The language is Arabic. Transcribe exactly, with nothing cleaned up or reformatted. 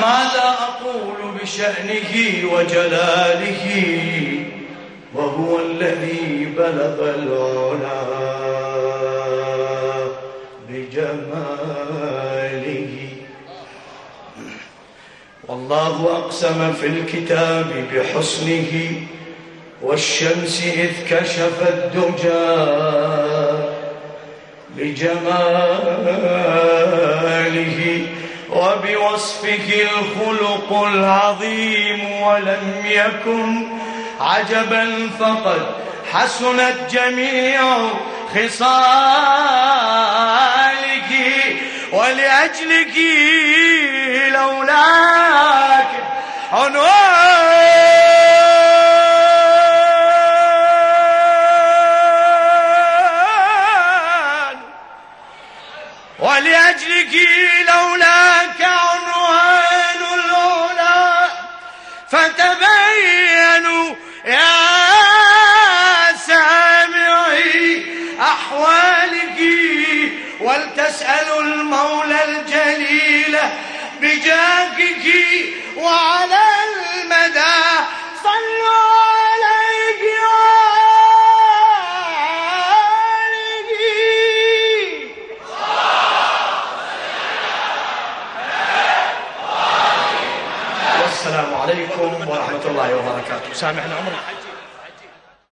ماذا أقول بشأنه وجلاله وهو الذي بلغ العلا بجماله. والله أقسم في الكتاب بحسنه والشمس إذ كشفت الدجى لجماله وبوصفه الخلق العظيم ولم يكن عجبا فقد حسنت جميع خصالك ولأجلك لولاك عنوان ولأجلك لولاك عنوان العلا فتبينوا يا سامعي أحوالك ولتسألوا المولى الجليل بجاهك وعلى المدى صلوا عليه والسلام عليكم ورحمة الله وبركاته. سامحنا عمرنا.